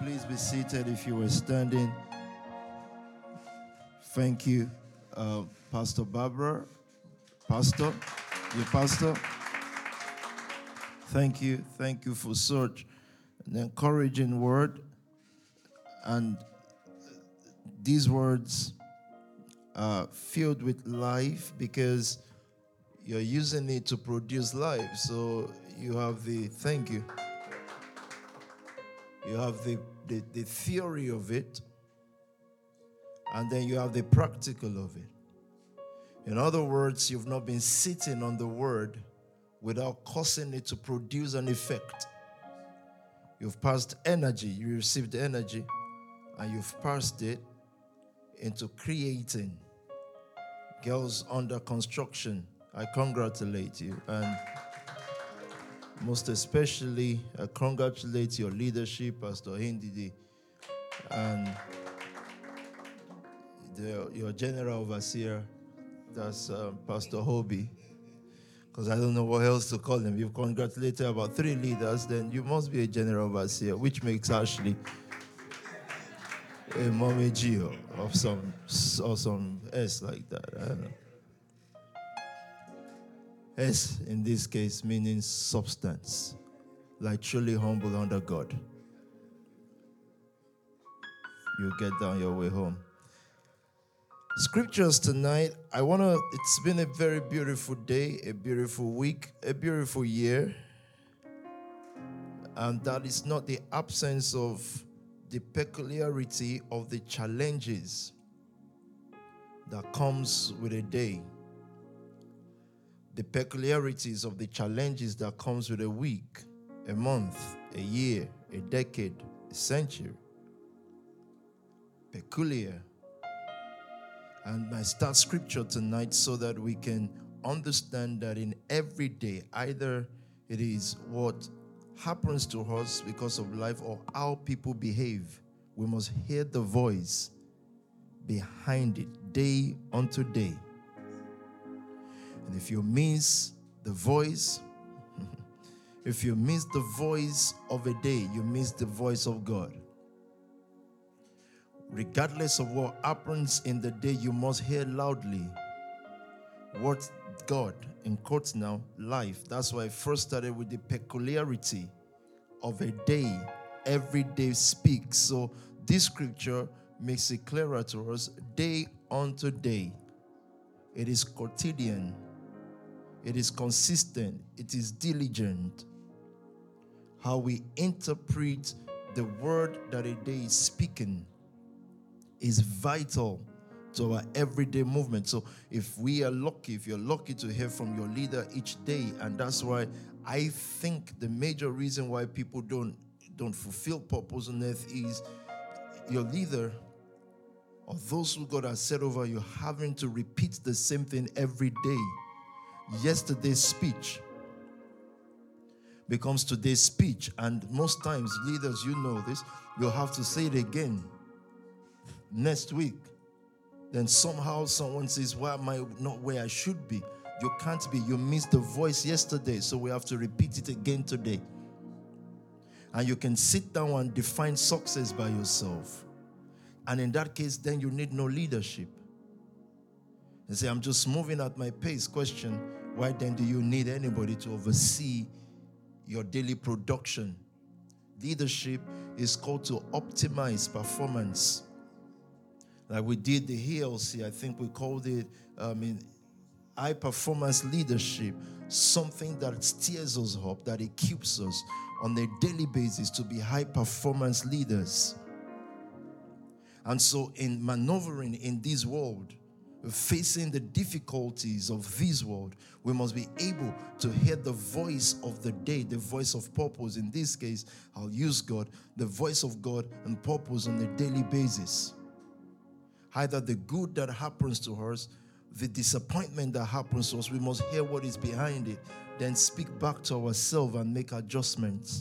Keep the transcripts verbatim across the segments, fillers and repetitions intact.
Please be seated if you were standing. Thank you, uh, Pastor Barbara. Pastor, your pastor. Thank you. Thank you for such an encouraging word. And these words are filled with life because you're using it to produce life. So you have the, thank you. You have the, the, the theory of it, and then you have the practical of it. In other words, you've not been sitting on the word without causing it to produce an effect. You've passed energy, you received energy, and you've passed it into creating. Girls under construction, I congratulate you. And most especially, I congratulate your leadership, Pastor Hindidi, and the, your general overseer, that's um, Pastor Hobie, because I don't know what else to call him. You've congratulated about three leaders, then you must be a general overseer, which makes Ashley a mommy Gio of some, or some S like that. I don't know. S in this case meaning substance, like truly humble under God. You'll get down your way home. Scriptures tonight, I want to, it's been a very beautiful day, a beautiful week, a beautiful year. And that is not the absence of the peculiarity of the challenges that comes with a day. The peculiarities of the challenges that comes with a week, a month, a year, a decade, a century. Peculiar. And I start scripture tonight so that we can understand that in every day, either it is what happens to us because of life or how people behave, we must hear the voice behind it, day unto day. And if you miss the voice, if you miss the voice of a day, you miss the voice of God. Regardless of what happens in the day, you must hear loudly what God, in quotes now, life. That's why I first started with the peculiarity of a day. Every day speaks. So this scripture makes it clearer to us, day unto day. It is quotidian. It is consistent. It is diligent. How we interpret the word that a day is speaking is vital to our everyday movement. So if we are lucky, if you're lucky to hear from your leader each day, and that's why I think the major reason why people don't, don't fulfill purpose on earth is your leader or those who God has set over you having to repeat the same thing every day. Yesterday's speech becomes today's speech, and most times, leaders, you know this, you'll have to say it again next week. Then somehow someone says, why am I not where I should be? You can't be. You missed the voice yesterday, so we have to repeat it again today. And you can sit down and define success by yourself. And in that case, then you need no leadership. And say, I'm just moving at my pace. Question, why then do you need anybody to oversee your daily production? Leadership is called to optimize performance. Like we did the H L C, I think we called it um, in high performance leadership, something that steers us up, that equips us on a daily basis to be high performance leaders. And so in maneuvering in this world, facing the difficulties of this world, we must be able to hear the voice of the day, the voice of purpose. In this case, I'll use God, the voice of God and purpose on a daily basis. Either the good that happens to us, the disappointment that happens to us, we must hear what is behind it, then speak back to ourselves and make adjustments.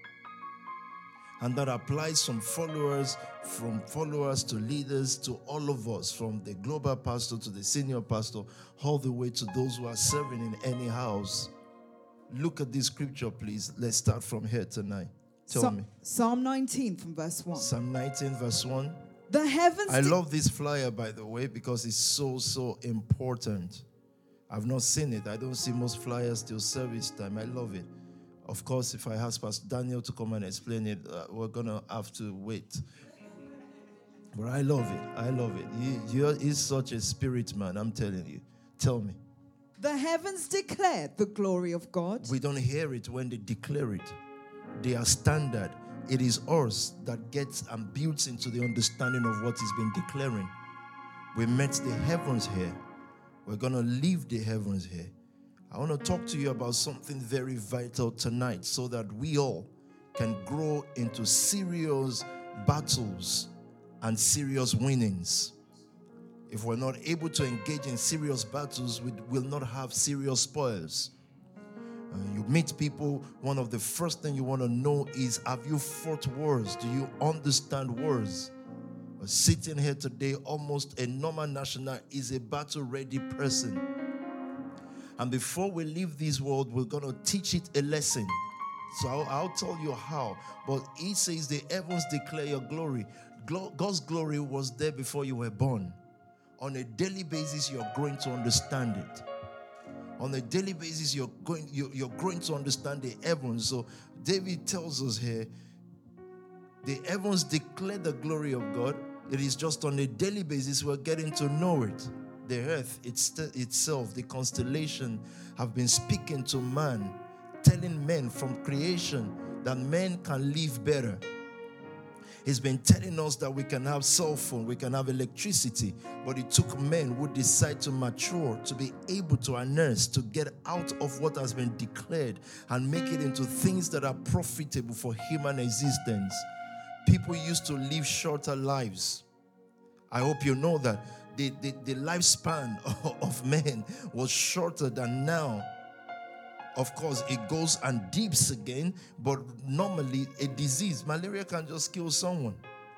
And that applies from followers, from followers to leaders, to all of us, from the global pastor to the senior pastor, all the way to those who are serving in any house. Look at this scripture, please. Let's start from here tonight. Tell Psa- me. Psalm nineteen from verse one. Psalm nineteen, verse one. The heavens. I de- love this flyer, by the way, because it's so, so important. I've not seen it. I don't see most flyers till service time. I love it. Of course, if I ask Pastor Daniel to come and explain it, uh, we're going to have to wait. But I love it. I love it. He, you're, he's such a spirit man, I'm telling you. Tell me. The heavens declare the glory of God. We don't hear it when they declare it. They are standard. It is us that gets and builds into the understanding of what he's been declaring. We met the heavens here. We're going to leave the heavens here. I want to talk to you about something very vital tonight so that we all can grow into serious battles and serious winnings. If we're not able to engage in serious battles, we will not have serious spoils. Uh, you meet people, one of the first things you want to know is, have you fought wars? Do you understand wars? But sitting here today, almost a normal national is a battle-ready person. And before we leave this world, we're going to teach it a lesson. So I'll, I'll tell you how. But he says the heavens declare your glory. Glo- God's glory was there before you were born. On a daily basis, you're growing to understand it. On a daily basis, you're going, you're, you're growing to understand the heavens. So David tells us here, the heavens declare the glory of God. It is just on a daily basis we're getting to know it. The earth it's, itself, the constellation, have been speaking to man, telling men from creation that men can live better. He's been telling us that we can have cell phone, we can have electricity, but it took men who decide to mature, to be able to harness, to get out of what has been declared and make it into things that are profitable for human existence. People used to live shorter lives. I hope you know that. The, the, the lifespan of men was shorter than now. Of course, it goes and dips again, but normally a disease, malaria can just kill someone.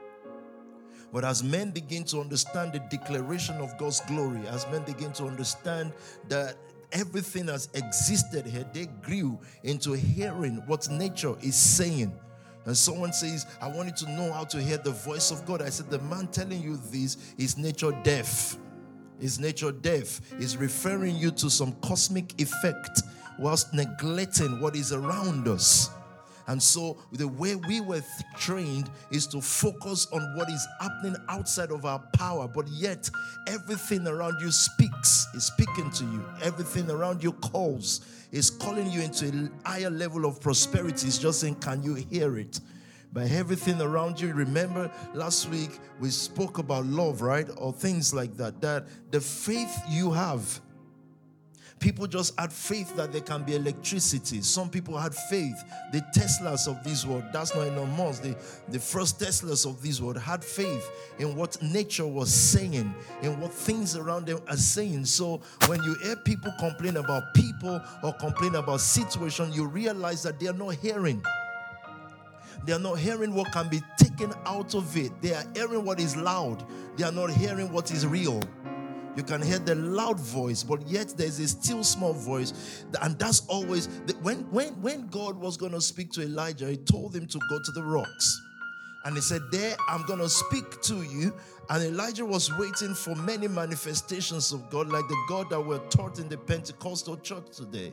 But as men begin to understand the declaration of God's glory, as men begin to understand that everything has existed here, they grew into hearing what nature is saying. And someone says, I want you to know how to hear the voice of God. I said, the man telling you this is nature deaf. Is nature deaf. Is referring you to some cosmic effect whilst neglecting what is around us. And so the way we were trained is to focus on what is happening outside of our power. But yet, everything around you speaks, is speaking to you. Everything around you calls, is calling you into a higher level of prosperity. It's just saying, can you hear it? By everything around you, remember last week we spoke about love, right? Or things like that. That the faith you have, people just had faith that there can be electricity. Some people had faith. The Teslas of this world, that's not Elon Musk. The, the first Teslas of this world had faith in what nature was saying, in what things around them are saying. So when you hear people complain about people or complain about situation, you realize that they are not hearing. They are not hearing what can be taken out of it. They are hearing what is loud. They are not hearing what is real. You can hear the loud voice, but yet there's a still small voice. And that's always, the, when, when, when God was going to speak to Elijah, he told him to go to the rocks. And he said, there, I'm going to speak to you. And Elijah was waiting for many manifestations of God, like the God that were taught in the Pentecostal church today.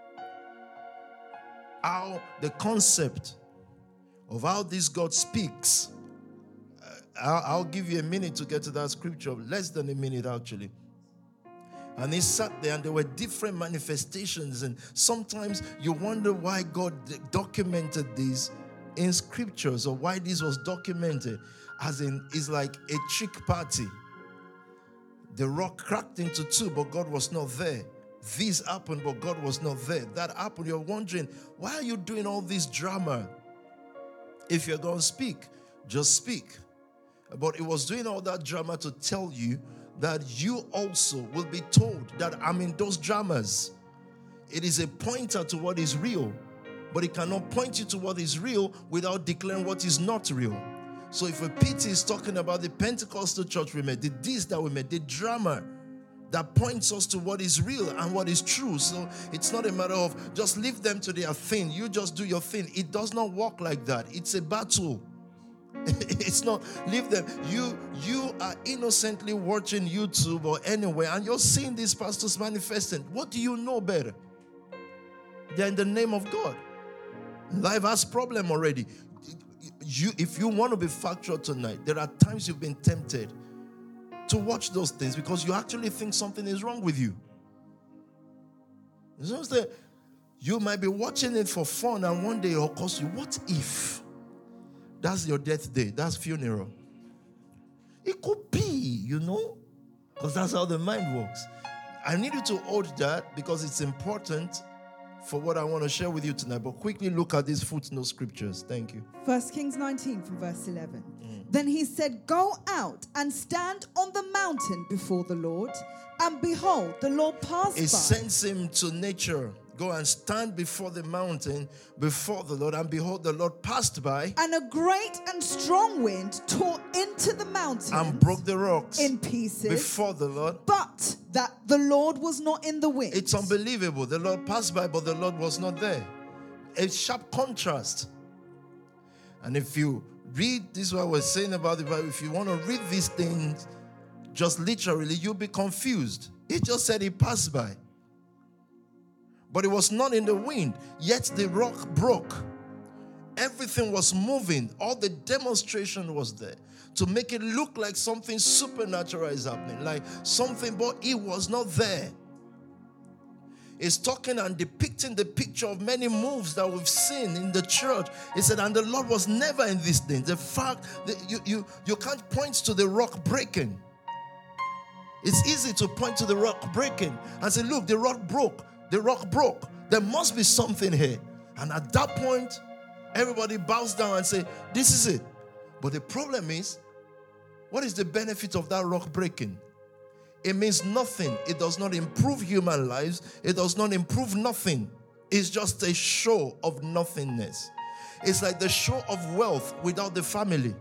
How the concept of how this God speaks, uh, I'll, I'll give you a minute to get to that scripture, less than a minute actually. And he sat there and there were different manifestations, and sometimes you wonder why God documented these in scriptures, or why this was documented, as in it's like a trick party. The rock cracked into two, but God was not there. This happened, but God was not there. That happened. You're wondering, why are you doing all this drama? If you're going to speak, just speak. But it was doing all that drama to tell you that you also will be told that I'm in those dramas. It is a pointer to what is real, but it cannot point you to what is real without declaring what is not real. So if a P T is talking about the Pentecostal church we met, the this that we met, the drama that points us to what is real and what is true. So it's not a matter of just leave them to their thing. You just do your thing. It does not work like that. It's a battle. It's not, leave them. You you are innocently watching YouTube or anywhere and you're seeing these pastors manifesting. What do you know better? They're in the name of God. Life has problem already. You, if you want to be factual tonight, there are times you've been tempted to watch those things because you actually think something is wrong with you. You know, that you might be watching it for fun and one day it'll cost you. What if that's your death day? That's funeral. It could be, you know, because that's how the mind works. I need you to hold that because it's important for what I want to share with you tonight. But quickly look at these footnote scriptures. Thank you. First Kings nineteen from verse eleven. Mm. Then he said, go out and stand on the mountain before the Lord. And behold, the Lord passed by. He sends him to nature. Go and stand before the mountain, before the Lord. And behold, the Lord passed by. And a great and strong wind tore into the mountain. And broke the rocks. In pieces. Before the Lord. But that the Lord was not in the wind. It's unbelievable. The Lord passed by, but the Lord was not there. A sharp contrast. And if you read, this is what I was saying about the Bible, if you want to read these things just literally, you'll be confused. He just said he passed by. But it was not in the wind. Yet the rock broke. Everything was moving. All the demonstration was there to make it look like something supernatural is happening. Like something, but it was not there. It's talking and depicting the picture of many moves that we've seen in the church. He said, and the Lord was never in this thing. The fact that you, you, you can't point to the rock breaking. It's easy to point to the rock breaking and say, look, the rock broke. The rock broke. There must be something here. And at that point, everybody bows down and say, this is it. But the problem is, what is the benefit of that rock breaking? It means nothing. It does not improve human lives. It does not improve nothing. It's just a show of nothingness. It's like the show of wealth without the family.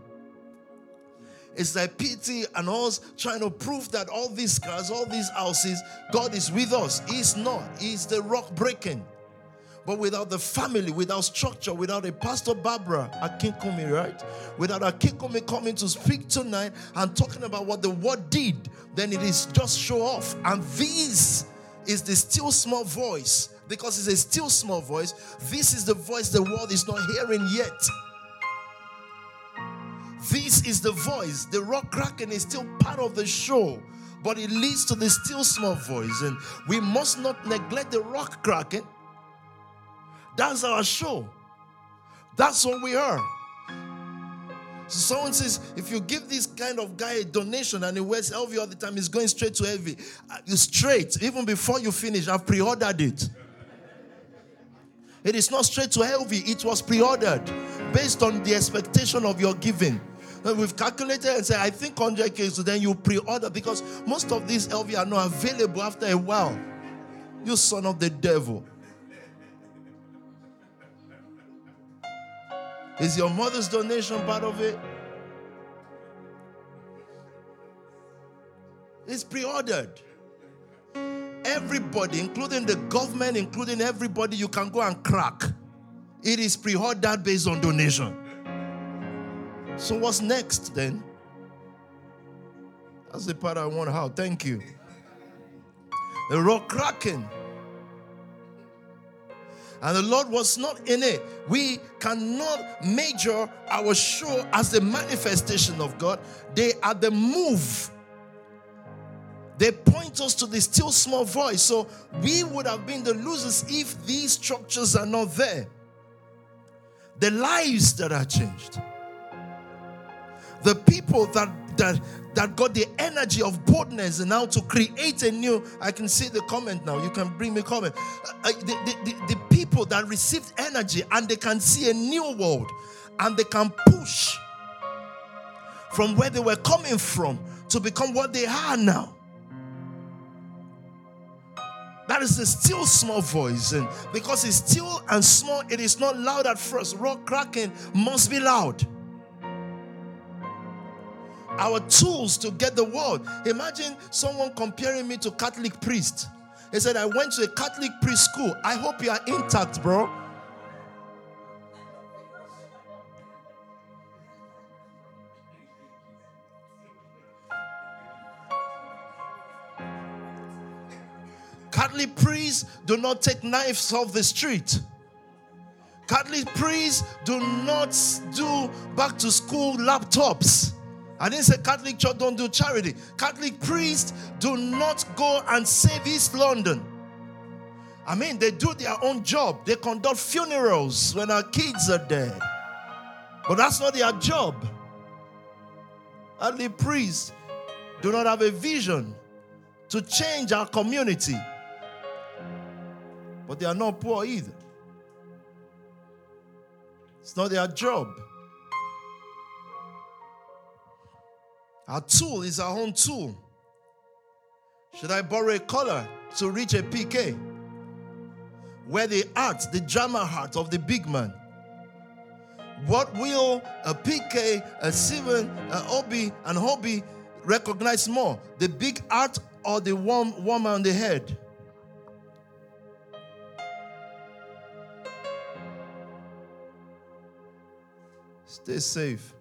It's like P T and us trying to prove that all these cars, all these houses, God is with us. He's not. He's the rock breaking. But without the family, without structure, without a Pastor Barbara Akinkumi, right? Without Akinkumi coming to speak tonight and talking about what the word did, then it is just show off. And this is the still small voice. Because it's a still small voice, this is the voice the world is not hearing yet. This is the voice. The rock cracking is still part of the show, but it leads to the still small voice. And we must not neglect the rock cracking. That's our show. That's what we are. So someone says, if you give this kind of guy a donation and he wears L V all the time, he's going straight to L V. You straight, even before you finish, I've pre-ordered it. It is not straight to L V. It was pre-ordered based on the expectation of your giving. And we've calculated and said, I think one hundred K, so then you pre-order because most of these L V are not available after a while. You son of the devil. Is your mother's donation part of it? It's pre-ordered. Everybody, including the government, including everybody, you can go and crack. It is pre-ordered based on donation. So what's next then? That's the part I want out. Thank you. The rock cracking. And the Lord was not in it. We cannot measure our show as the manifestation of God. They are the move. They point us to the still small voice. So we would have been the losers if these structures are not there. The lives that are changed. The people that that that got the energy of boldness and now to create a new, I can see the comment now, you can bring me comment. Uh, the, the, the, the people that received energy and they can see a new world and they can push from where they were coming from to become what they are now. That is the still small voice, and because it's still and small, it is not loud at first. Rock cracking must be loud. our tools to get the word. Imagine someone comparing me to Catholic priest. He said, I went to a Catholic priest school. I hope you are intact, bro. Catholic priests do not take knives off the street. Catholic priests do not do back to school laptops. I didn't say Catholic church don't do charity. Catholic priests do not go and save East London. I mean, they do their own job. They conduct funerals when our kids are dead. But that's not their job. Catholic priests do not have a vision to change our community. But they are not poor either. It's not their job. Our tool is our own tool. Should I borrow a color to reach a P K? Where the art, the drama heart of the big man. What will a P K, a Steven, a Obi, and Hobby recognize more? The big art or the warm woman on the head? Stay safe.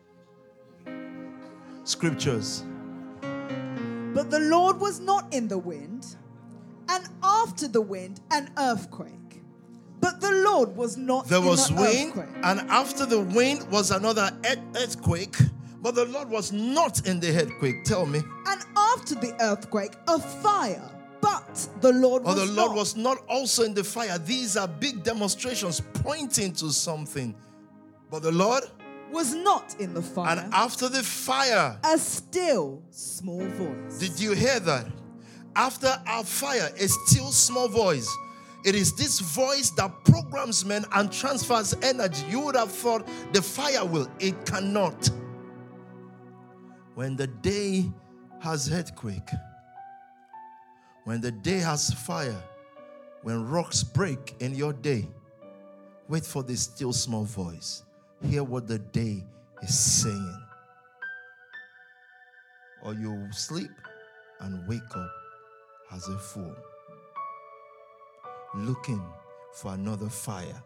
Scriptures. But the Lord was not in the wind, and after the wind, an earthquake. But the Lord was not there in was the wind, earthquake. and after the wind was another earthquake. But the Lord was not in the earthquake. Tell me. And after the earthquake, a fire. But the Lord or was the Lord not. was not also in the fire. These are big demonstrations pointing to something. But the Lord was not in the fire. And after the fire, a still small voice. Did you hear that? After our fire, a still small voice. It is this voice that programs men and transfers energy. You would have thought the fire will. It cannot. When the day has earthquake, when the day has fire, when rocks break in your day, wait for this still small voice. Hear what the day is saying. Or you sleep and wake up as a fool, looking for another fire.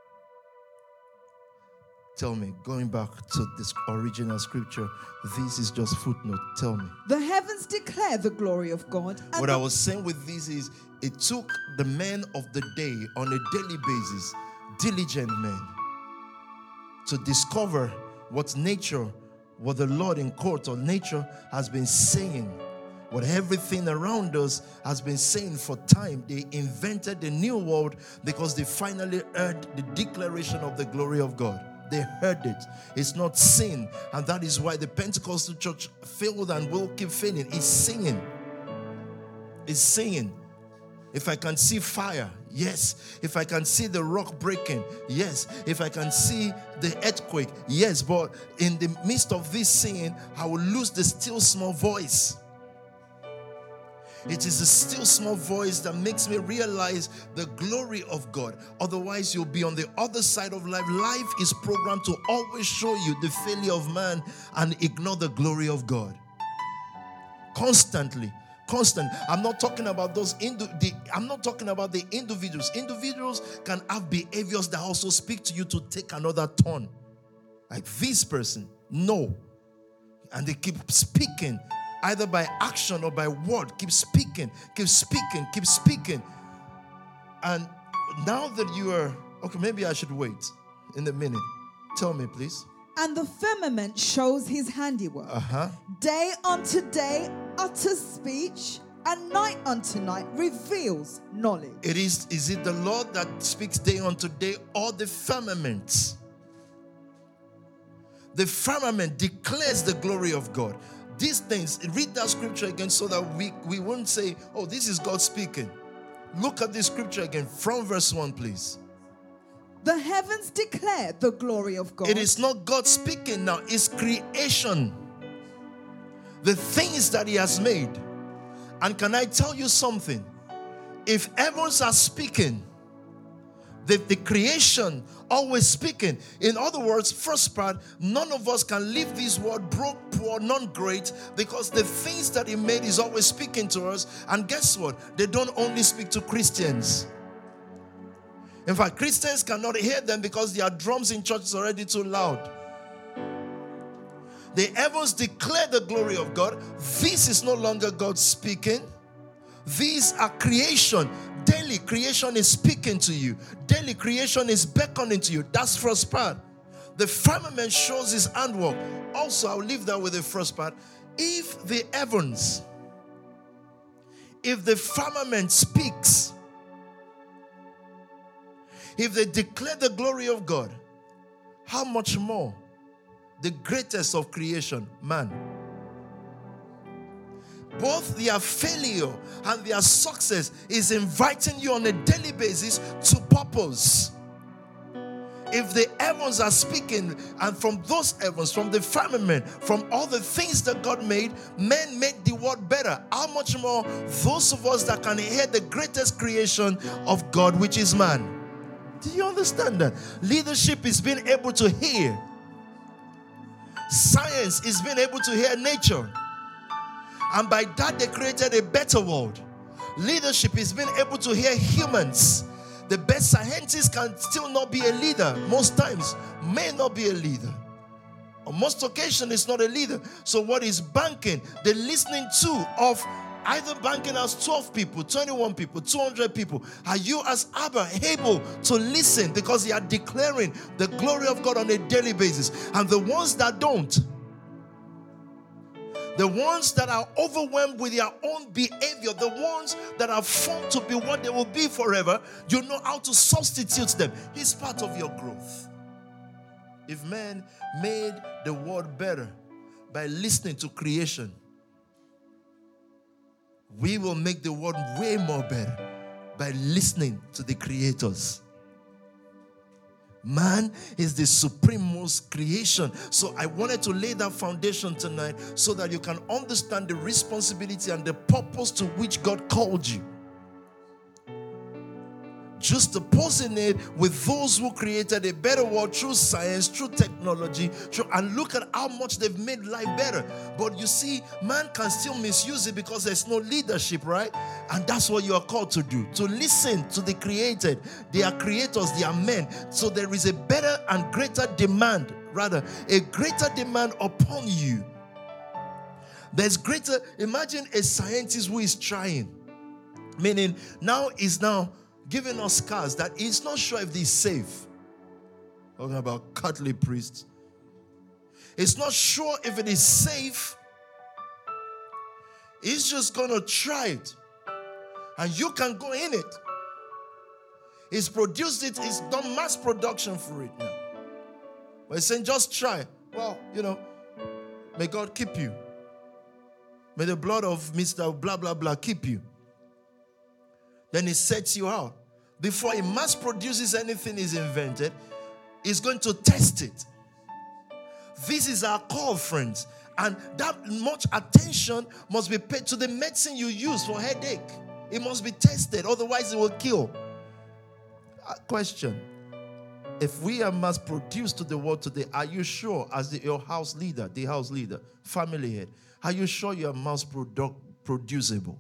Tell me, going back to this original scripture, this is just footnote. Tell me. The heavens declare the glory of God. And what the- I was saying with this is, it took the men of the day on a daily basis, diligent men, to discover what nature, what the Lord in court or nature has been saying, what everything around us has been saying for time. They invented the new world because they finally heard the declaration of the glory of God. They heard it. It's not sin. And that is why the Pentecostal church failed and will keep failing. It's singing. It's singing. If I can see fire, yes. If I can see the rock breaking, yes. If I can see the earthquake, yes. But in the midst of this singing, I will lose the still small voice. It is the still small voice that makes me realize the glory of God. Otherwise, you'll be on the other side of life. Life is programmed to always show you the failure of man and ignore the glory of God. Constantly. Constant. I'm not talking about those indi- the, I'm not talking about the individuals. Individuals can have behaviors that also speak to you to take another turn. Like this person. No. And they keep speaking, either by action or by word. Keep speaking, keep speaking, keep speaking. And now that you are, okay, maybe I should wait in a minute. Tell me, please. And the firmament shows his handiwork. Uh-huh. Day unto day utters speech, and night unto night reveals knowledge. It is, is it the Lord that speaks day unto day, or the firmament? The firmament declares the glory of God. These things, read that scripture again so that we, we won't say, oh, this is God speaking. Look at this scripture again from verse one, please. The heavens declare the glory of God. It is not God speaking now, it's creation. The things that he has made. And can I tell you something? If heavens are speaking, The, the creation always speaking. In other words, first part, none of us can leave this world broke, poor, non-great, because the things that he made is always speaking to us. And guess what? They don't only speak to Christians. In fact, Christians cannot hear them because their drums in church is already too loud. The heavens declare the glory of God. This is no longer God speaking. These are creation. Daily creation is speaking to you. Daily creation is beckoning to you. That's first part. The firmament shows his handwork. Also, I'll leave that with the first part. If the heavens, if the firmament speaks, if they declare the glory of God, how much more the greatest of creation, man? Both their failure and their success is inviting you on a daily basis to purpose. If the heavens are speaking, and from those heavens, from the firmament, from all the things that God made, men made the world better. How much more those of us that can hear the greatest creation of God, which is man? Do you understand that? Leadership is being able to hear. Science is being able to hear nature. And by that, they created a better world. Leadership is being able to hear humans. The best scientist can still not be a leader. Most times, may not be a leader. On most occasions, it's not a leader. So what is banking? The listening to of either banking as twelve people, twenty-one people, two hundred people. Are you as Abba able to listen? Because they are declaring the glory of God on a daily basis. And the ones that don't, the ones that are overwhelmed with their own behavior, the ones that are formed to be what they will be forever, you know how to substitute them. It's part of your growth. If man made the world better by listening to creation, we will make the world way more better by listening to the creators. Man is the supremest creation. So I wanted to lay that foundation tonight so that you can understand the responsibility and the purpose to which God called you. Just opposing it with those who created a better world through science, through technology, through, and look at how much they've made life better. But you see, man can still misuse it because there's no leadership, right? And that's what you are called to do, to listen to the created. They are creators, they are men. So there is a better and greater demand, rather, a greater demand upon you. There's greater, imagine a scientist who is trying, meaning now is now giving us scars that he's not sure if they're safe. Talking about Catholic priests. He's not sure if it is safe. He's just going to try it. And you can go in it. He's produced it. He's done mass production for it now. But he's saying, just try. Well, you know, may God keep you. May the blood of Mister blah, blah, blah keep you. Then he sets you out. Before he mass produces anything he's invented, he's going to test it. This is our call, friends. And that much attention must be paid to the medicine you use for headache. It must be tested, otherwise it will kill. A question. If we are mass produced to the world today, are you sure, as the, your house leader, the house leader, family head, are you sure you are mass produ- producible?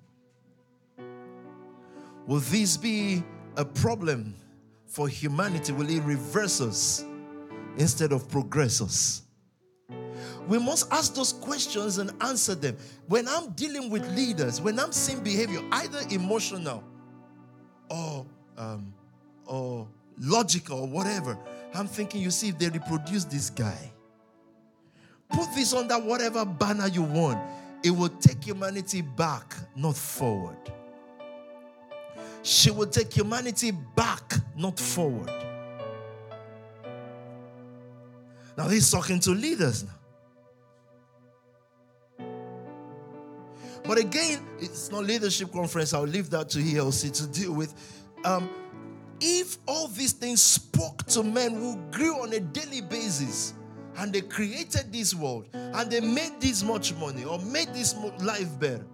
Will this be a problem for humanity? Will it reverse us instead of progress us? We must ask those questions and answer them. When I'm dealing with leaders, when I'm seeing behavior, either emotional or, um, or logical or whatever, I'm thinking, you see, if they reproduce this guy, put this under whatever banner you want, it will take humanity back, not forward. She will take humanity back, not forward. Now he's talking to leaders now. But again, it's not leadership conference. I'll leave that to E L C to deal with. Um, if all these things spoke to men who grew on a daily basis, and they created this world, and they made this much money, or made this life better,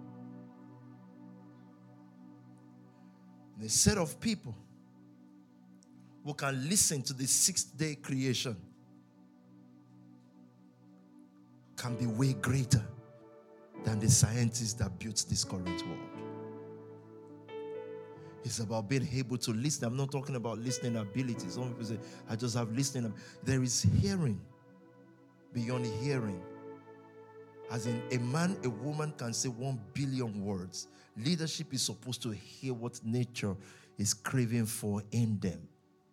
a set of people who can listen to the sixth day creation can be way greater than the scientists that built this current world. It's about being able to listen. I'm not talking about listening abilities. Some people say, I just have listening. There is hearing beyond hearing. As in, a man, a woman can say one billion words. Leadership is supposed to hear what nature is craving for in them.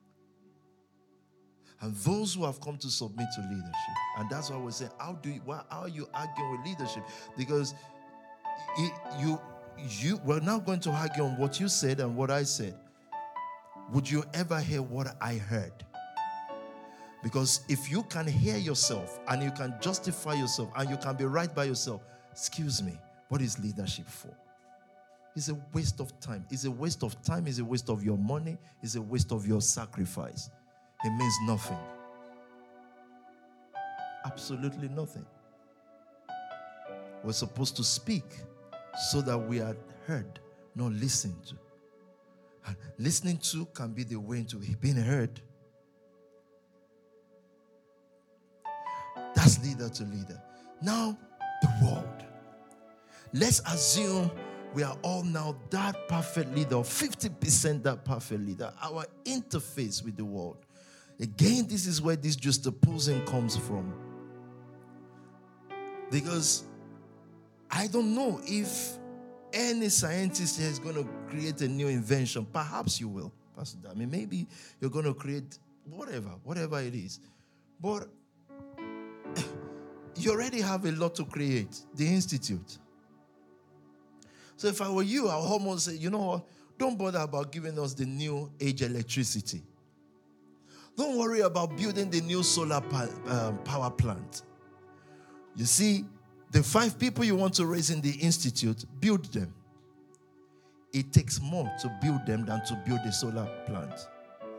And those who have come to submit to leadership, and that's why we're saying, how do you, why, how are you arguing with leadership? Because it, you, you, we're now going to argue on what you said and what I said. Would you ever hear what I heard? Because if you can hear yourself and you can justify yourself and you can be right by yourself, excuse me, what is leadership for? It's a waste of time. It's a waste of time. It's a waste of your money. It's a waste of your sacrifice. It means nothing. Absolutely nothing. We're supposed to speak so that we are heard, not listened to. And listening to can be the way into being heard. That's leader to leader. Now, the world. Let's assume we are all now that perfect leader, fifty percent that perfect leader. Our interface with the world. Again, this is where this juxtaposing comes from. Because I don't know if any scientist here is going to create a new invention. Perhaps you will, Pastor Dami. Maybe you're going to create whatever, whatever it is. But you already have a lot to create, the institute. So if I were you, I would almost say, you know what? Don't bother about giving us the new age electricity. Don't worry about building the new solar um, power plant. You see, the five people you want to raise in the institute, build them. It takes more to build them than to build a solar plant.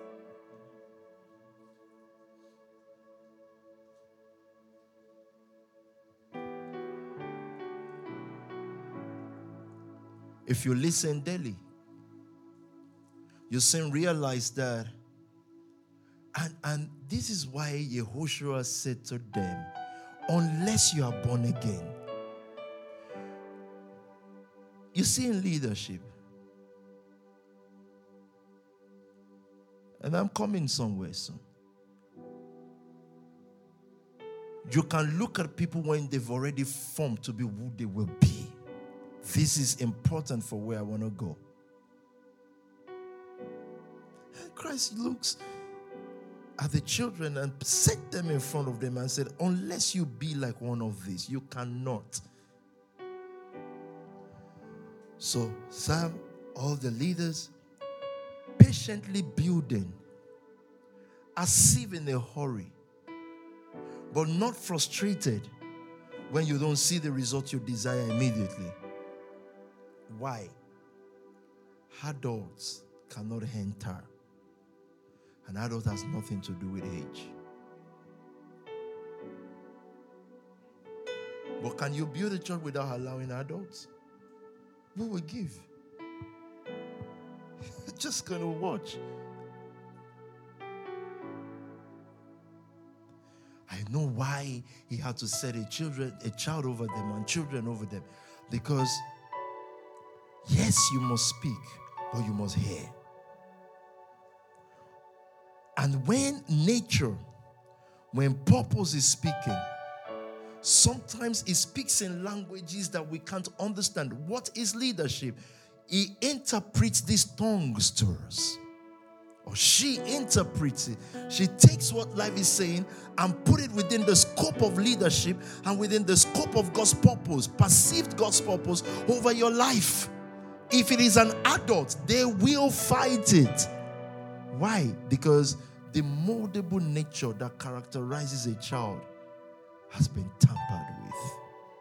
If you listen daily, you soon realize that. And, and this is why Yehoshua said to them, unless you are born again. You see, in leadership, and I'm coming somewhere soon, you can look at people when they've already formed to be who they will be. This is important for where I want to go. And Christ looks at the children and set them in front of them and said, unless you be like one of these, you cannot. So Sam, all the leaders, patiently building, as if in a hurry, but not frustrated when you don't see the result you desire immediately. Why? Adults cannot enter. An adult has nothing to do with age. But can you build a church without allowing adults? Who will give? Just going to watch. I know why he had to set a children, a child over them and children over them. Because yes, you must speak, but you must hear. And when nature, when purpose is speaking, sometimes it speaks in languages that we can't understand. What is leadership? He interprets these tongues to us. Or she interprets it. She takes what life is saying and put it within the scope of leadership and within the scope of God's purpose, perceived God's purpose over your life. If it is an adult, they will fight it. Why? Because the moldable nature that characterizes a child has been tampered with.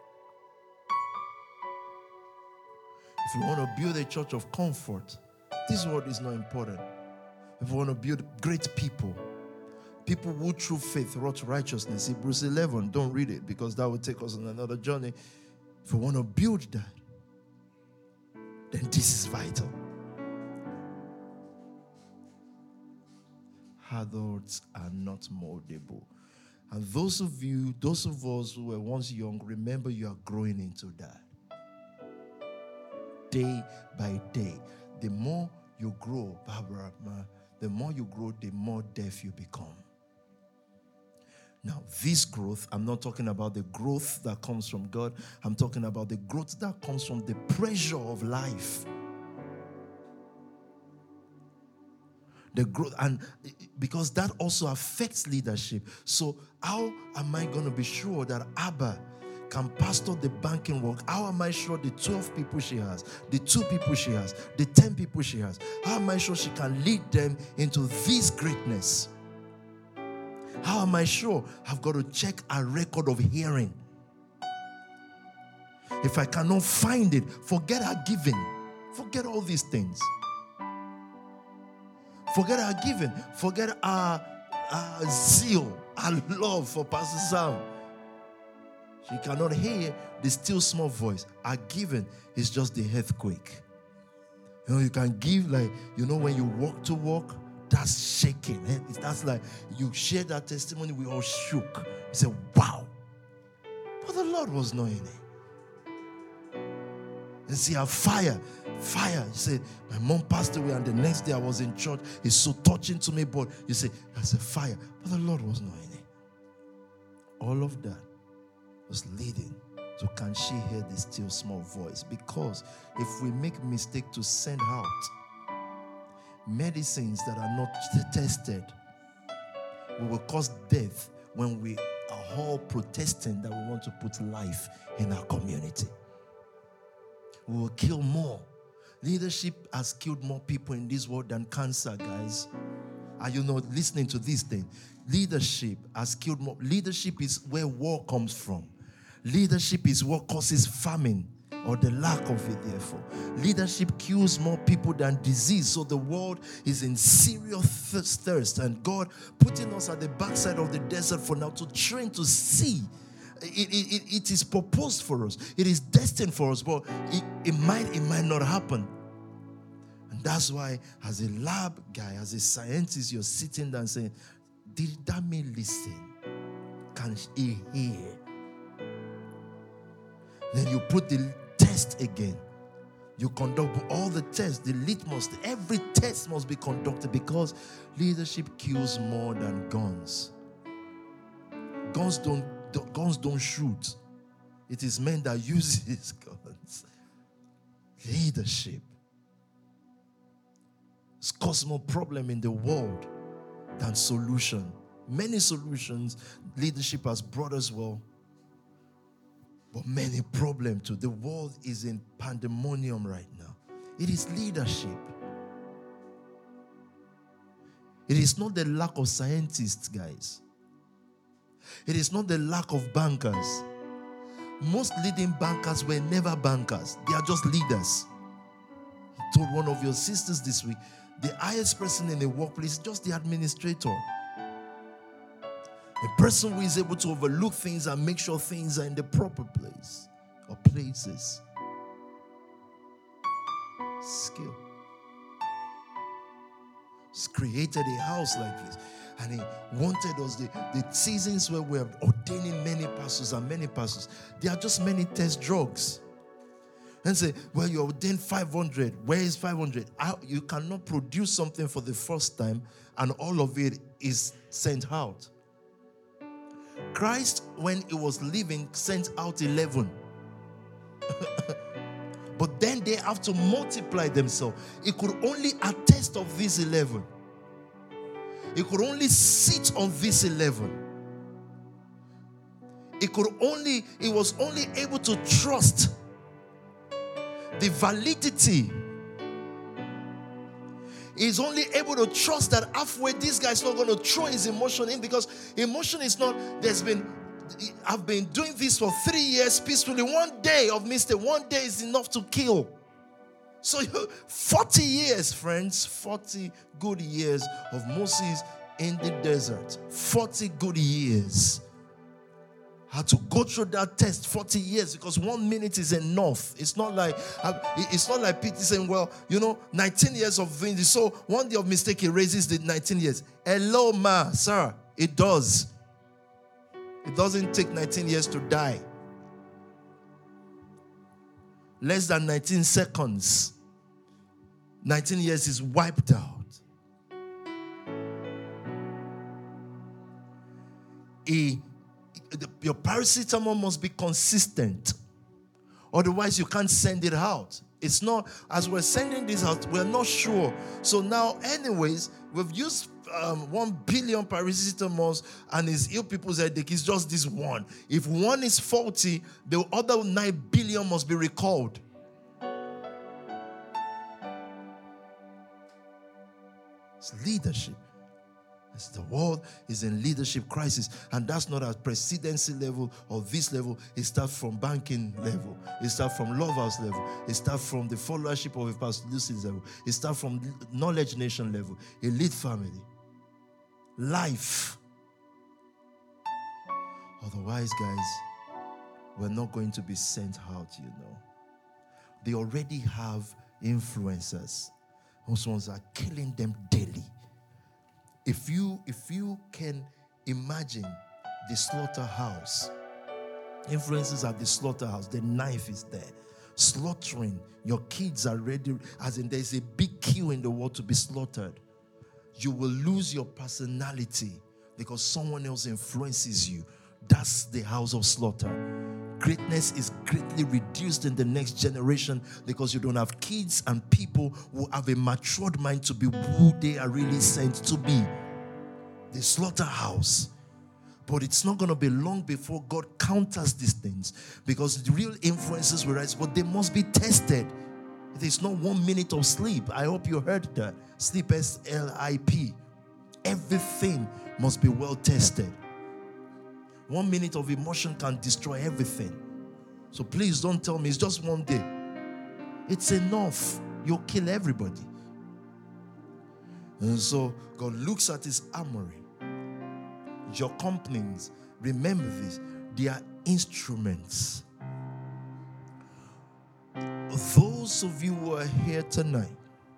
If you want to build a church of comfort, this word is not important. If you want to build great people, people who through faith wrought righteousness, Hebrews eleven, don't read it because that will take us on another journey. If you want to build that, then this is vital. adults are not moldable. And those of you, those of us who were once young, remember you are growing into that. Day by day. The more you grow, Barbara, the more you grow, the more deaf you become. Now, this growth, I'm not talking about the growth that comes from God. I'm talking about the growth that comes from the pressure of life. The growth, and because that also affects leadership. So how am I going to be sure that Abba can pastor the banking work? How am I sure the twelve people she has, the two people she has, the ten people she has, how am I sure she can lead them into this greatness? How am I sure? I've got to check a record of hearing. If I cannot find it, forget her giving. Forget all these things. Forget our giving. Forget our, our zeal, our love for Pastor Sam. She cannot hear the still small voice. Our giving is just the earthquake. You know, you can give like, you know, when you walk to walk, that's shaking. That's like you share that testimony, we all shook. You say, wow. But the Lord was not in it. And see, our fire, fire. You say, my mom passed away, and the next day I was in church. It's so touching to me, but you say, that's a fire. But the Lord was not in it. All of that was leading to, can she hear the still small voice? Because if we make mistake to send out medicines that are not tested, we will cause death when we are all protesting that we want to put life in our community. We will kill more. Leadership has killed more people in this world than cancer, guys. Are you not listening to this thing? Leadership has killed more. Leadership is where war comes from. Leadership is what causes famine, or the lack of it, therefore. Leadership kills more people than disease. So the world is in serious thirst. And God putting us at the backside of the desert for now to train to see. It, it, it is proposed for us. It is destined for us. But it, it might, it might not happen. And that's why as a lab guy, as a scientist, you're sitting there and saying, did that mean listen? Can he hear? Then you put the test again. You conduct all the tests, the litmus, every test must be conducted, because leadership kills more than guns. Guns don't, guns don't shoot. It is men that use these guns. Leadership has caused more problem in the world than solution. Many solutions leadership has brought us well, but many problems too. The world is in pandemonium right now. It is leadership. It is not the lack of scientists, guys. It is not the lack of bankers. Most leading bankers were never bankers. They are just leaders. I told one of your sisters this week, the highest person in the workplace is just the administrator. A person who is able to overlook things and make sure things are in the proper place or places. Skill. He's created a house like this. And he wanted us, the, the seasons where we're ordaining many pastors and many pastors, there are just many test drugs. And say, well, you ordained five hundred. Where is five hundred? How, you cannot produce something for the first time and all of it is sent out. Christ, when he was living, sent out eleven. But then they have to multiply themselves. He could only attest of these eleven. He could only sit on this eleven. He could only, he was only able to trust the validity. He's only able to trust that halfway this guy's not going to throw his emotion in, because emotion is not, there's been, I've been doing this for three years peacefully. One day of mistake, one day is enough to kill. So forty years, friends, forty good years of Moses in the desert. forty good years. had to go through that test forty years because one minute is enough. It's not like it's not like Peter saying, well, you know, nineteen years of doing this. So one day of mistake erases the nineteen years. Hello, ma, sir. It does. It doesn't take nineteen years to die. Less than nineteen seconds. nineteen years is wiped out. A Your paracetamol must be consistent. Otherwise, you can't send it out. It's not, as we're sending this out, we're not sure. So now, anyways, we've used um, one billion paracetamols and it's ill people's headache. It's just this one. If one is faulty, the other nine billion must be recalled. It's leadership. The world is in leadership crisis, and that's not at presidency level or this level. It starts from banking level. It starts from Love House level. It starts from the followership of a Pastor Lucy's level. It starts from Knowledge Nation level. Elite family. Life. Otherwise, guys, we're not going to be sent out, you know. They already have influencers. Those ones are killing them daily. If you, if you can imagine the slaughterhouse, influences at the slaughterhouse, the knife is there, slaughtering, your kids are ready, as in there's a big queue in the world to be slaughtered. You will lose your personality because someone else influences you. That's the house of slaughter. Greatness is greatly reduced in the next generation because you don't have kids and people who have a matured mind to be who they are really sent to be. The slaughterhouse. But it's not going to be long before God counters these things because the real influences will rise, but they must be tested. There's not one minute of sleep. I hope you heard that. Sleep, S L I P. Everything must be well tested. One minute of emotion can destroy everything. So please don't tell me it's just one day. It's enough. You'll kill everybody. And so God looks at his armory. Your companies, remember this, they are instruments. Those of you who are here tonight,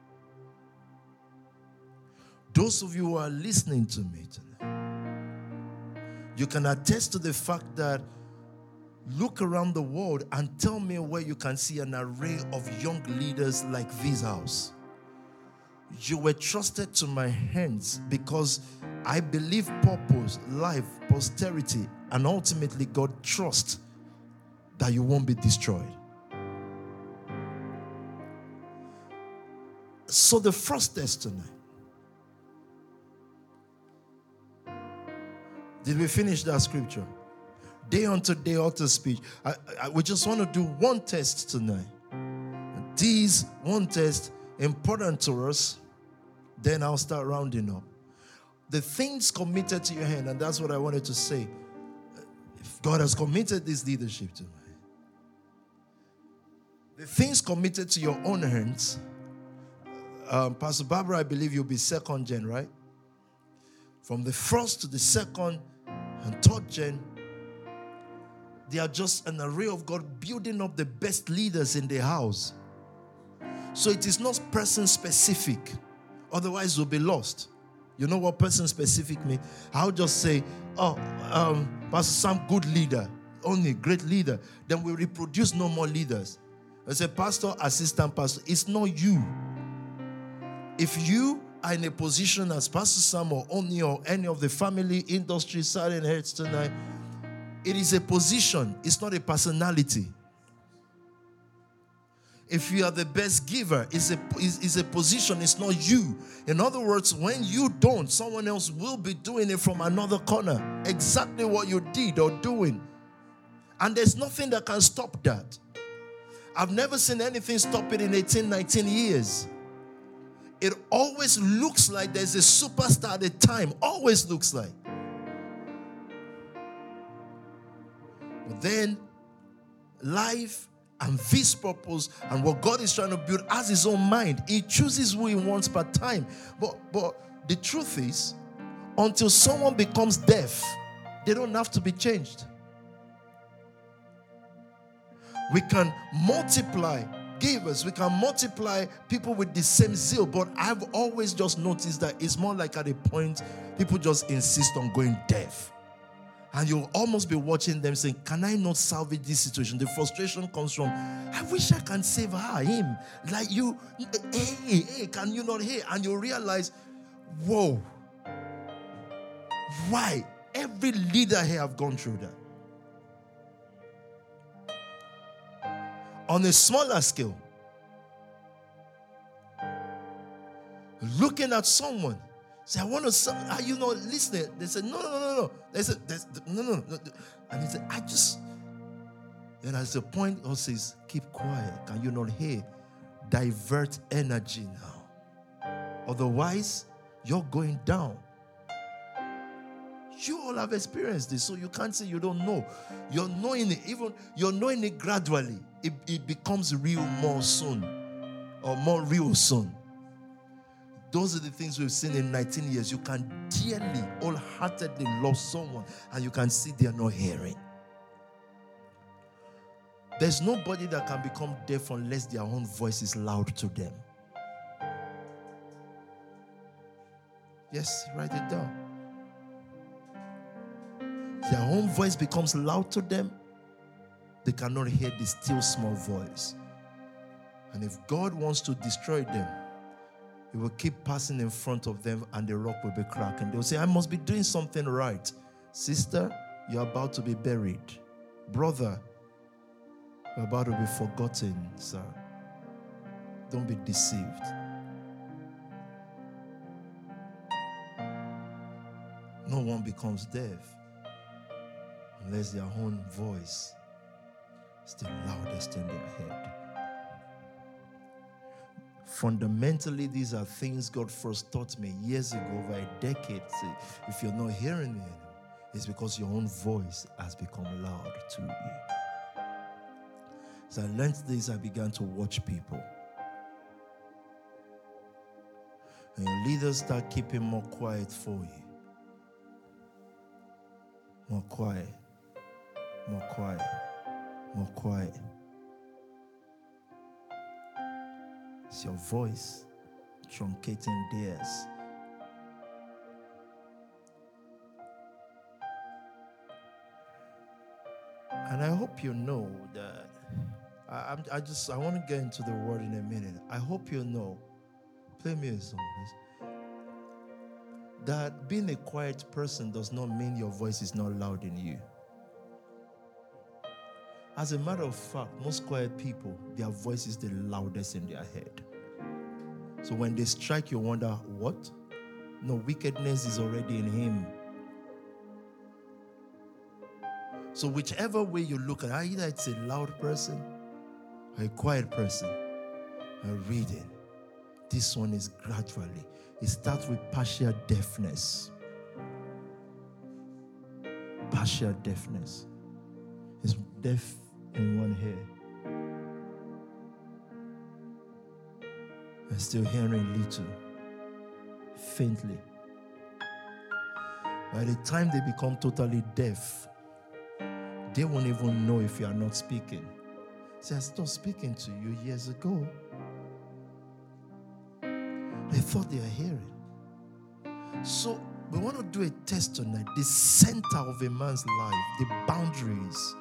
those of you who are listening to me tonight, you can attest to the fact that look around the world and tell me where you can see an array of young leaders like this house. You were trusted to my hands because I believe purpose, life, posterity, and ultimately God trusts that you won't be destroyed. So the first test tonight. Did we finish that scripture? Day unto day utter speech. I, I, we just want to do one test tonight. These one test important to us. Then I'll start rounding up. The things committed to your hand, and that's what I wanted to say. If God has committed this leadership to me, the things committed to your own hands. Um, Pastor Barbara, I believe you'll be second gen, right? From the first to the second and third gen, they are just an array of God building up the best leaders in the house. So it is not person specific. Otherwise, we'll be lost. You know what person specific means? I'll just say, oh, um, Pastor Sam, good leader. Only great leader. Then we reproduce no more leaders. I say, pastor, assistant pastor. It's not you. If you are in a position as Pastor Sam or Oni or any of the family industry silent heads tonight, it is a position. It's not a personality. If you are the best giver, it's a, it's, it's a position. It's not you. In other words, when you don't, someone else will be doing it from another corner. Exactly what you did or doing. And there's nothing that can stop that. I've never seen anything stop it in eighteen, nineteen years. It always looks like there's a superstar at the time. Always looks like. But then, life and this purpose and what God is trying to build has his own mind. He chooses who he wants per time. But, but the truth is, until someone becomes deaf, they don't have to be changed. We can multiply givers. We can multiply people with the same zeal. But I've always just noticed that it's more like at a point, people just insist on going deaf. And you'll almost be watching them saying, can I not salvage this situation? The frustration comes from, I wish I can save her, him. Like you, hey, hey, can you not hear? And you realize, whoa. Why? Every leader here have gone through that. On a smaller scale, looking at someone, say, I want to, are you not listening? They said, no, no, no, no. They said, no, no, no. And he said, I just, and as the point God says, keep quiet. Can you not hear? Divert energy now. Otherwise, you're going down. You all have experienced this, so you can't say you don't know. You're knowing it, even you're knowing it gradually. It, it becomes real more soon, or more real soon. Those are the things we've seen in nineteen years. You can dearly, wholeheartedly love someone, and you can see they're not hearing. There's nobody that can become deaf unless their own voice is loud to them. Yes, write it down. Their own voice becomes loud to them, they cannot hear the still small voice. And if God wants to destroy them, He will keep passing in front of them and the rock will be cracking. They'll say, I must be doing something right. Sister, you're about to be buried. Brother, you're about to be forgotten, sir. Don't be deceived. No one becomes deaf unless their own voice is the loudest in their head. Fundamentally, these are things God first taught me years ago, over a decade. See, if you're not hearing me anymore, it's because your own voice has become loud to you. So I learned this, I began to watch people. And your leaders start keeping more quiet for you. More quiet. More quiet. More quiet. It's your voice truncating theirs. And I hope you know that I, I'm, I just I want to get into the word in a minute. I hope you know. Play me a song, please. That being a quiet person does not mean your voice is not loud in you. As a matter of fact, most quiet people, their voice is the loudest in their head. So when they strike, you wonder, what? No, wickedness is already in him. So whichever way you look at it, either it's a loud person or a quiet person, and reading, this one is gradually. It starts with partial deafness. Partial deafness. It's deaf in one ear. And still hearing little, faintly. By the time they become totally deaf, they won't even know if you are not speaking. See, I stopped speaking to you years ago. They thought they are hearing. So we want to do a test tonight. The center of a man's life, the boundaries.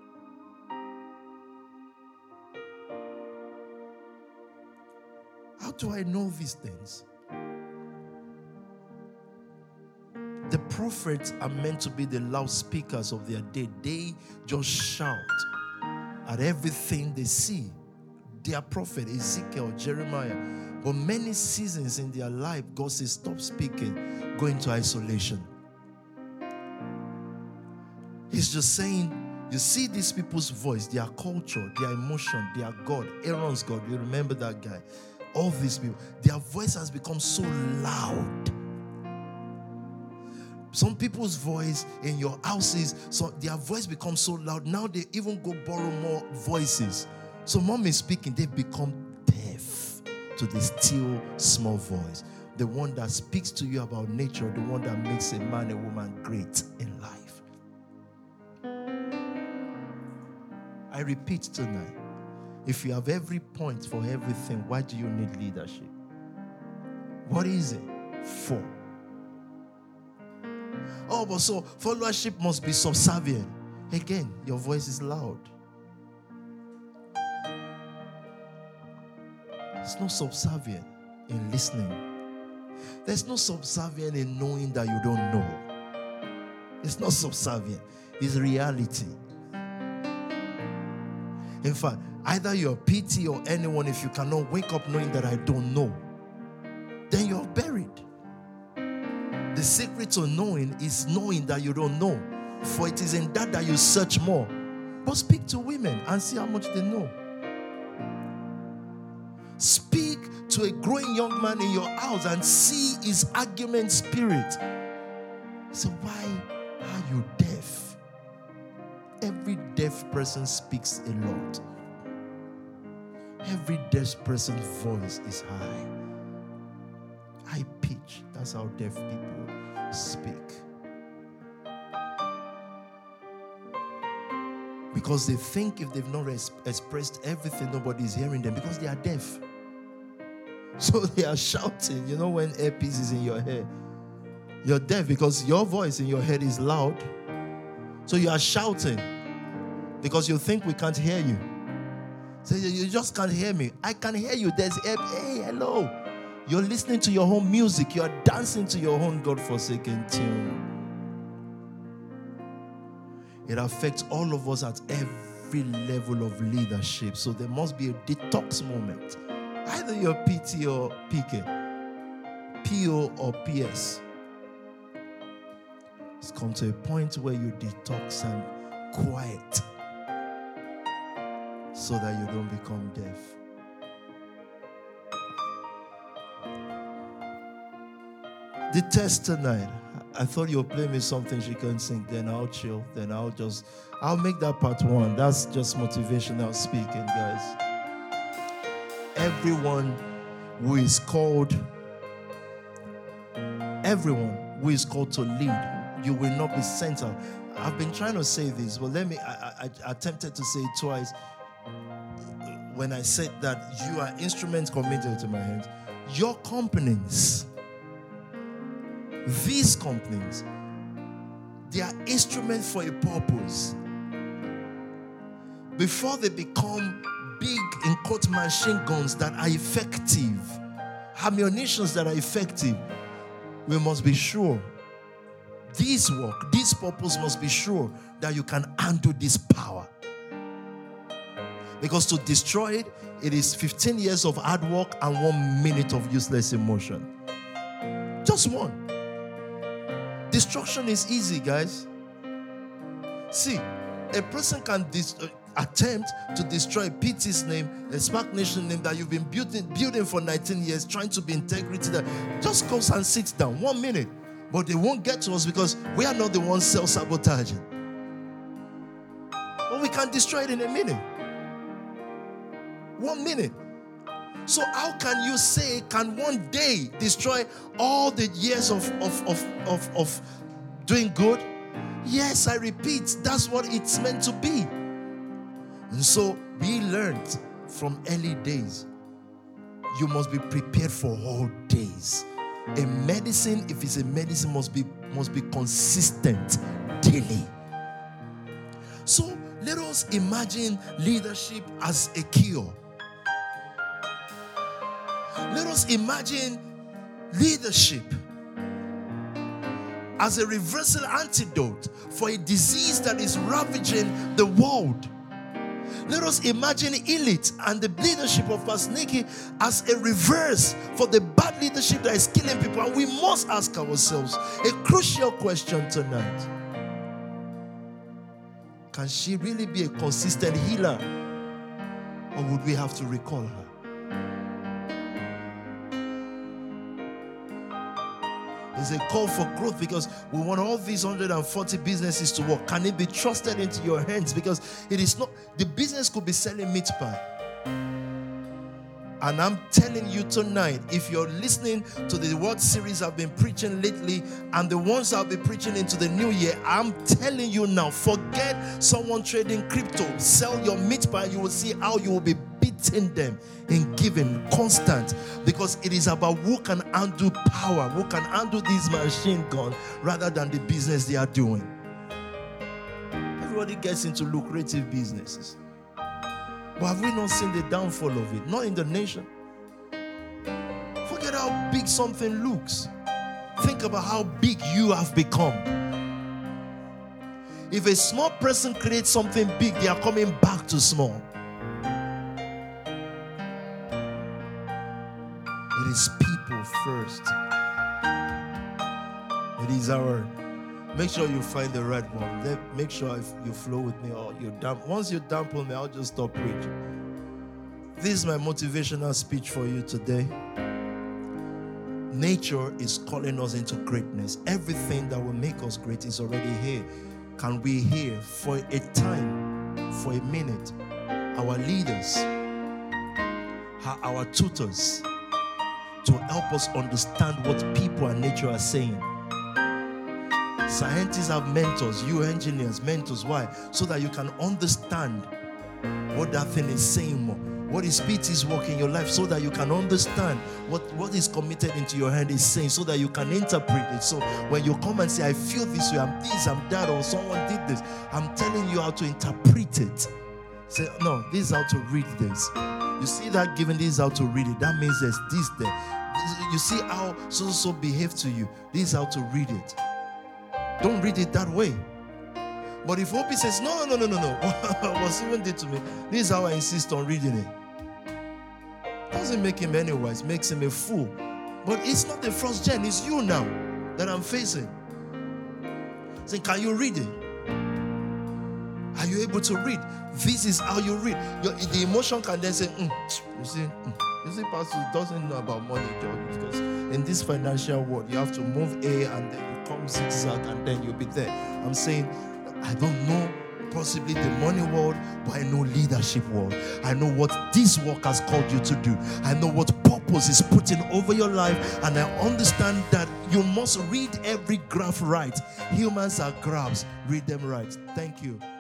How do I know these things? The prophets are meant to be the loudspeakers of their day. They just shout at everything they see. Their prophet, Ezekiel, Jeremiah. But many seasons in their life, God says, stop speaking, go into isolation. He's just saying, you see these people's voice, their culture, their emotion, their God, Aaron's God, you remember that guy. All these people, their voice has become so loud. Some people's voice in your houses, so their voice becomes so loud. Now they even go borrow more voices. So mom is speaking, they've become deaf to the still small voice. The one that speaks to you about nature, the one that makes a man, a woman great in life. I repeat tonight, if you have every point for everything, why do you need leadership? What is it for? Oh, but so followership must be subservient. Again, your voice is loud. There's no subservient in listening. There's no subservient in knowing that you don't know. It's not subservient. It's reality. In fact, either you're P T or anyone, if you cannot wake up knowing that I don't know, then you're buried. The secret to knowing is knowing that you don't know. For it is in that that you search more. But speak to women and see how much they know. Speak to a growing young man in your house and see his argument spirit. So why are you deaf? Every deaf person speaks a lot. Every deaf person's voice is high. High pitch. That's how deaf people speak. Because they think if they've not res- expressed everything, nobody's hearing them because they are deaf. So they are shouting. You know when earpiece is in your head, you're deaf because your voice in your head is loud. So you are shouting because you think we can't hear you. So you just can't hear me. I can hear you. There's hey, hello. You're listening to your own music. You're dancing to your own godforsaken tune. It affects all of us at every level of leadership. So there must be a detox moment. Either you're P T or P K, P O or P S. It's come to a point where you detox and quiet so that you don't become deaf. The test tonight. I thought you were playing me something she couldn't sing. Then I'll chill. Then I'll just, I'll make that part one. That's just motivational speaking, guys. Everyone who is called, everyone who is called to lead, you will not be sent out. I've been trying to say this, but let me, I, I, I attempted to say it twice when I said that you are instruments committed to my hands. Your companies, these companies, they are instruments for a purpose. Before they become big, in quote, machine guns that are effective, ammunitions that are effective, we must be sure this work, this purpose must be sure that you can handle this power. Because to destroy it, it is fifteen years of hard work and one minute of useless emotion. Just one. Destruction is easy, guys. See, a person can dis- uh, attempt to destroy P T's name, a Spark Nation name that you've been building, building for nineteen years, trying to be integrity. That just goes and sits down one minute, but they won't get to us because we are not the ones self-sabotaging. But we can destroy it in a minute. One minute. So how can you say, can one day destroy all the years of, of, of, of, of doing good? Yes, I repeat, that's what it's meant to be. And so we learned from early days, you must be prepared for all days. A medicine, if it's a medicine, must be, must be consistent daily. So let us imagine leadership as a cure. Let us imagine leadership as a reversal antidote for a disease that is ravaging the world. Let us imagine elite and the leadership of Pastor Nikki as a reverse for the bad leadership that is killing people. And we must ask ourselves a crucial question tonight. Can she really be a consistent healer? Or would we have to recall her? It's a call for growth because we want all these one hundred forty businesses to work. Can it be trusted into your hands? Because it is not, the business could be selling meat pie. And I'm telling you tonight, if you're listening to the word series I've been preaching lately and the ones I'll be preaching into the new year, I'm telling you now, forget someone trading crypto. Sell your meat pie. You will see how you will be beating them in giving constant, because it is about who can undo power, who can undo this machine gun rather than the business they are doing. Everybody gets into lucrative businesses. But have we not seen the downfall of it? Not in the nation. Forget how big something looks. Think about how big you have become. If a small person creates something big, they are coming back to small. It is people first. It is our... Make sure you find the right one. Then make sure if you flow with me or you damp. Once you dampen me, I'll just stop preaching. This is my motivational speech for you today. Nature is calling us into greatness. Everything that will make us great is already here. Can we hear for a time, for a minute, our leaders, our tutors, to help us understand what people and nature are saying? Scientists have mentors, you engineers, mentors. Why? So that you can understand what that thing is saying more. What His Spirit is working in your life, so that you can understand what, what is committed into your hand is saying, so that you can interpret it. So when you come and say, I feel this way, I'm this, I'm that, or someone did this, I'm telling you how to interpret it. Say, no, this is how to read this. You see that given, this is how to read it. That means there's this there. You see how so-so behave to you. This is how to read it. Don't read it that way. But if Opie says, no, no, no, no, no, what Stephen did to me, this is how I insist on reading it. Doesn't make him any wise, makes him a fool. But it's not the first gen, it's you now that I'm facing. Saying, can you read it? Are you able to read? This is how you read. Your, the emotion can then say, mm. you see, mm. you see, Pastor doesn't know about money, George, because in this financial world, you have to move A and then you come zigzag and then you'll be there. I'm saying, I don't know possibly the money world, but I know leadership world. I know what this work has called you to do. I know what purpose is putting over your life, and I understand that you must read every graph right. Humans are graphs. Read them right. Thank you.